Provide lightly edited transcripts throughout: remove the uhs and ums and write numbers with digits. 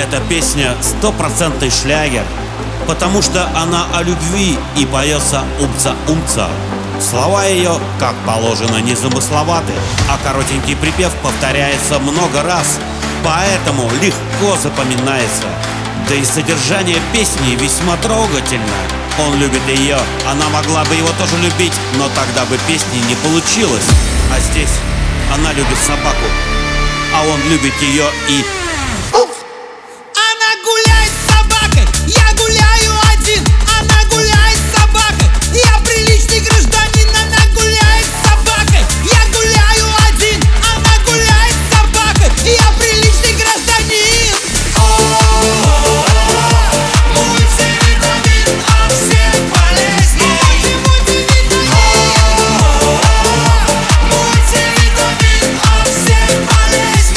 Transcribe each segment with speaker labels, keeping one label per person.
Speaker 1: Эта песня стопроцентный шлягер, потому что она о любви и поется умца-умца. Слова ее, как положено, незамысловаты, а коротенький припев повторяется много раз, поэтому легко запоминается. Да и содержание песни весьма трогательно. Он любит ее, она могла бы его тоже любить, но тогда бы песни не получилось. А здесь она любит собаку, а он любит ее и...
Speaker 2: Она гуляет с собакой, я гуляю один. Она гуляет с собакой, я приличный гражданин. Она гуляет с собакой, я гуляю один. Она гуляет с собакой, я приличный гражданин. Мультивитамин от всех болезней. Мультивитамин от всех болезней.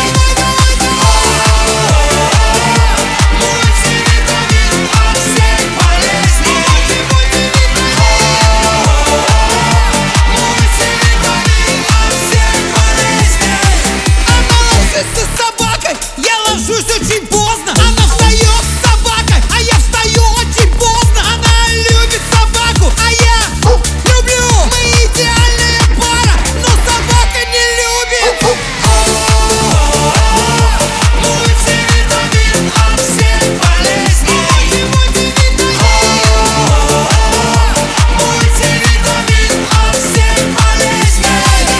Speaker 2: С собакой я ложусь очень поздно. Она встает с собакой, а я встаю очень поздно. Она любит собаку, а я люблю. Мы идеальная пара, но собака не любит. Мультивитамин от всех болезней. Мультивитамин от всех болезней.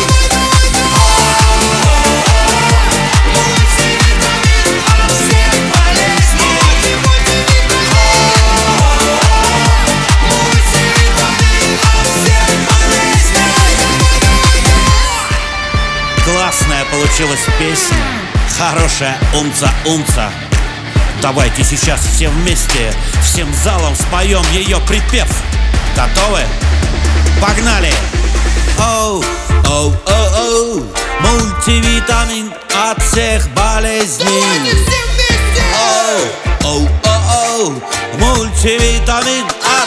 Speaker 1: Классная получилась песня, хорошая умца-умца. Давайте сейчас все вместе, всем залом споем ее припев. Готовы? Погнали! Оу, оу, оу, оу, мультивитамин от всех болезней.
Speaker 2: Давайте все вместе!
Speaker 1: Оу, оу, оу, оу, мультивитамин